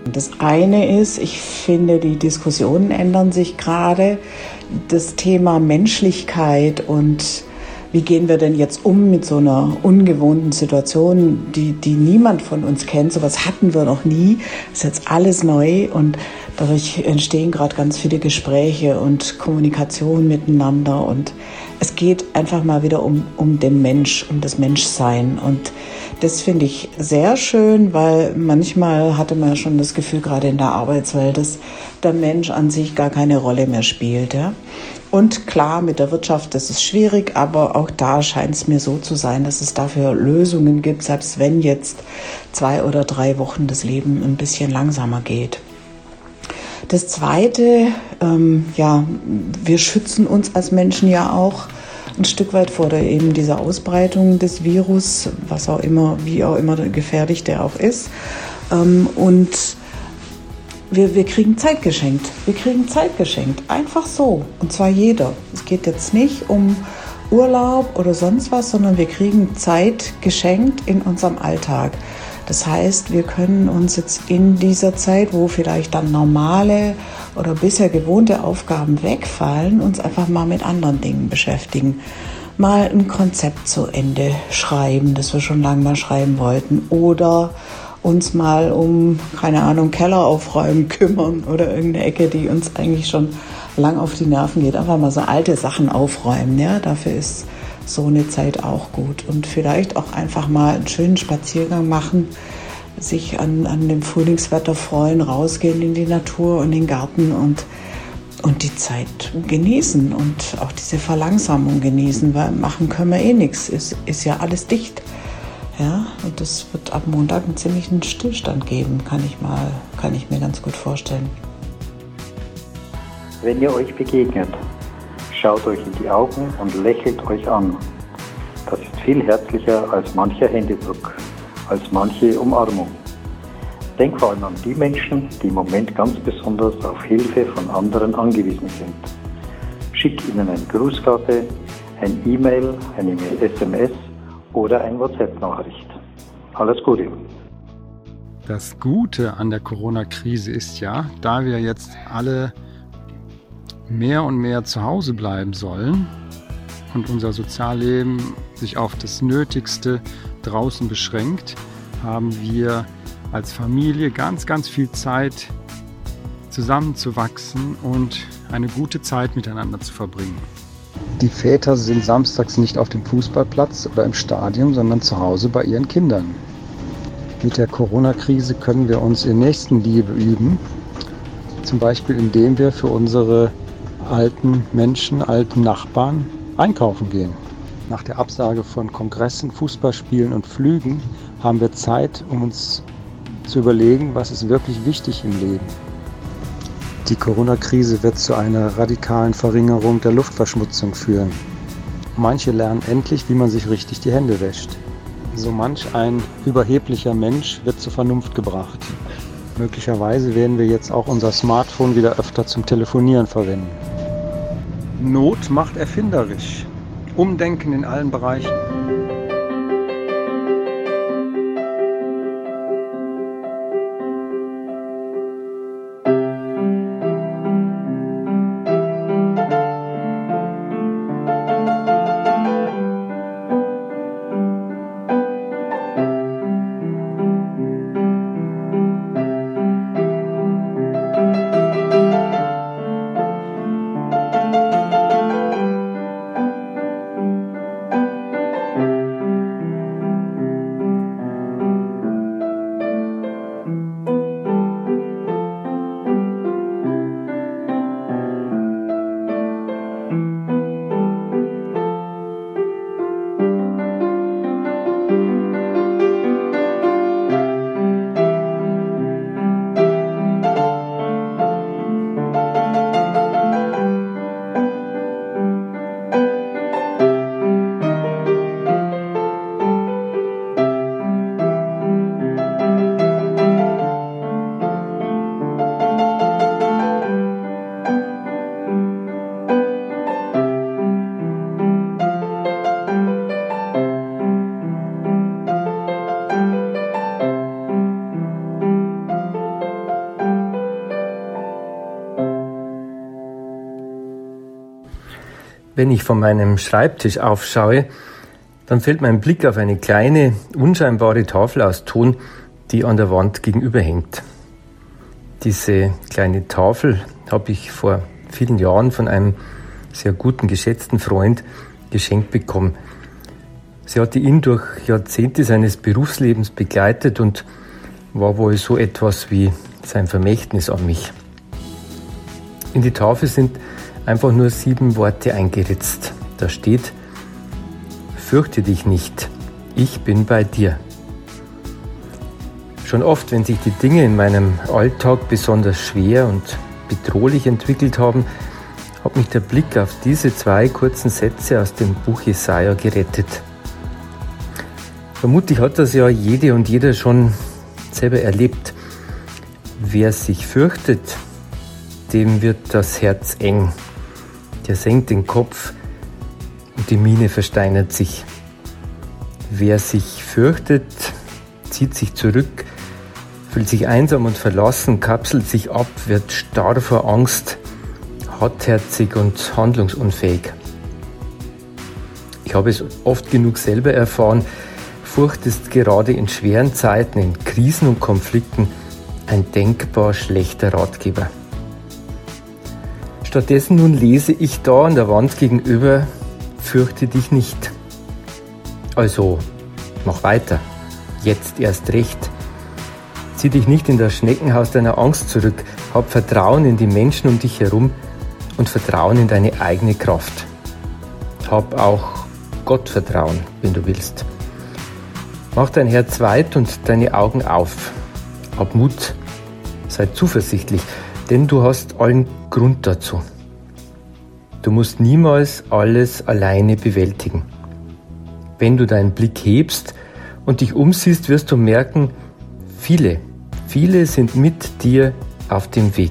Das eine ist, ich finde, die Diskussionen ändern sich gerade. Das Thema Menschlichkeit und wie gehen wir denn jetzt um mit so einer ungewohnten Situation, die niemand von uns kennt. Sowas hatten wir noch nie. Das ist jetzt alles neu und dadurch entstehen gerade ganz viele Gespräche und Kommunikation miteinander. Und es geht einfach mal wieder um den Mensch, um das Menschsein. Und das finde ich sehr schön, weil manchmal hatte man ja schon das Gefühl, gerade in der Arbeitswelt, dass der Mensch an sich gar keine Rolle mehr spielt. Ja? Und klar, mit der Wirtschaft, das ist schwierig, aber auch da scheint es mir so zu sein, dass es dafür Lösungen gibt, selbst wenn jetzt 2 oder 3 Wochen das Leben ein bisschen langsamer geht. Das Zweite, wir schützen uns als Menschen ja auch ein Stück weit vor eben dieser Ausbreitung des Virus, was auch immer, wie auch immer gefährlich der auch ist. Und wir kriegen Zeit geschenkt. Wir kriegen Zeit geschenkt. Einfach so. Und zwar jeder. Es geht jetzt nicht um Urlaub oder sonst was, sondern wir kriegen Zeit geschenkt in unserem Alltag. Das heißt, wir können uns jetzt in dieser Zeit, wo vielleicht dann normale oder bisher gewohnte Aufgaben wegfallen, uns einfach mal mit anderen Dingen beschäftigen. Mal ein Konzept zu Ende schreiben, das wir schon lange mal schreiben wollten. Oder uns mal um, keine Ahnung, Keller aufräumen kümmern oder irgendeine Ecke, die uns eigentlich schon lang auf die Nerven geht. Einfach mal so alte Sachen aufräumen. Ja? Dafür ist so eine Zeit auch gut. Und vielleicht auch einfach mal einen schönen Spaziergang machen, sich an dem Frühlingswetter freuen, rausgehen in die Natur und den Garten und die Zeit genießen und auch diese Verlangsamung genießen, weil machen können wir eh nichts. Ist ja alles dicht. Ja, und es wird ab Montag einen ziemlichen Stillstand geben, kann ich mir ganz gut vorstellen. Wenn ihr euch begegnet, schaut euch in die Augen und lächelt euch an. Das ist viel herzlicher als mancher Händedruck, als manche Umarmung. Denkt vor allem an die Menschen, die im Moment ganz besonders auf Hilfe von anderen angewiesen sind. Schickt ihnen eine Grußkarte, ein E-Mail, eine SMS oder eine WhatsApp-Nachricht. Alles Gute. Das Gute an der Corona-Krise ist ja, da wir jetzt alle mehr und mehr zu Hause bleiben sollen und unser Sozialleben sich auf das Nötigste draußen beschränkt, haben wir als Familie ganz, ganz viel Zeit zusammenzuwachsen und eine gute Zeit miteinander zu verbringen. Die Väter sind samstags nicht auf dem Fußballplatz oder im Stadion, sondern zu Hause bei ihren Kindern. Mit der Corona-Krise können wir uns in Nächstenliebe üben, zum Beispiel indem wir für unsere alten Menschen, alten Nachbarn einkaufen gehen. Nach der Absage von Kongressen, Fußballspielen und Flügen haben wir Zeit, um uns zu überlegen, was ist wirklich wichtig im Leben. Die Corona-Krise wird zu einer radikalen Verringerung der Luftverschmutzung führen. Manche lernen endlich, wie man sich richtig die Hände wäscht. So manch ein überheblicher Mensch wird zur Vernunft gebracht. Möglicherweise werden wir jetzt auch unser Smartphone wieder öfter zum Telefonieren verwenden. Not macht erfinderisch. Umdenken in allen Bereichen. Wenn ich von meinem Schreibtisch aufschaue, dann fällt mein Blick auf eine kleine, unscheinbare Tafel aus Ton, die an der Wand gegenüber hängt. Diese kleine Tafel habe ich vor vielen Jahren von einem sehr guten, geschätzten Freund geschenkt bekommen. Sie hatte ihn durch Jahrzehnte seines Berufslebens begleitet und war wohl so etwas wie sein Vermächtnis an mich. In die Tafel sind einfach nur 7 Worte eingeritzt. Da steht: Fürchte dich nicht, ich bin bei dir. Schon oft, wenn sich die Dinge in meinem Alltag besonders schwer und bedrohlich entwickelt haben, hat mich der Blick auf diese 2 kurzen Sätze aus dem Buch Jesaja gerettet. Vermutlich hat das ja jede und jeder schon selber erlebt. Wer sich fürchtet, dem wird das Herz eng. Der senkt den Kopf und die Miene versteinert sich. Wer sich fürchtet, zieht sich zurück, fühlt sich einsam und verlassen, kapselt sich ab, wird starr vor Angst, hartherzig und handlungsunfähig. Ich habe es oft genug selber erfahren. Furcht ist gerade in schweren Zeiten, in Krisen und Konflikten ein denkbar schlechter Ratgeber. Stattdessen nun lese ich da an der Wand gegenüber: Fürchte dich nicht. Also, mach weiter. Jetzt erst recht. Zieh dich nicht in das Schneckenhaus deiner Angst zurück. Hab Vertrauen in die Menschen um dich herum und Vertrauen in deine eigene Kraft. Hab auch Gottvertrauen, wenn du willst. Mach dein Herz weit und deine Augen auf. Hab Mut. Sei zuversichtlich, denn du hast allen Grund dazu. Du musst niemals alles alleine bewältigen. Wenn du deinen Blick hebst und dich umsiehst, wirst du merken, viele sind mit dir auf dem Weg.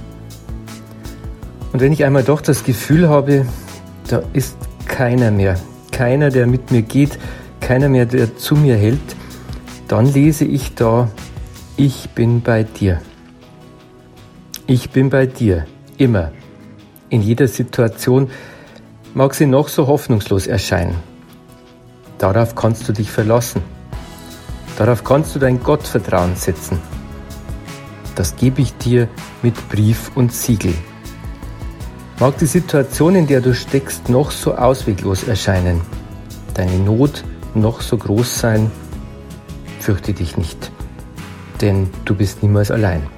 Und wenn ich einmal doch das Gefühl habe, da ist keiner mehr, keiner, der mit mir geht, keiner mehr, der zu mir hält, dann lese ich da: Ich bin bei dir. Ich bin bei dir, immer. In jeder Situation, mag sie noch so hoffnungslos erscheinen. Darauf kannst du dich verlassen. Darauf kannst du dein Gottvertrauen setzen. Das gebe ich dir mit Brief und Siegel. Mag die Situation, in der du steckst, noch so ausweglos erscheinen, deine Not noch so groß sein, fürchte dich nicht, denn du bist niemals allein.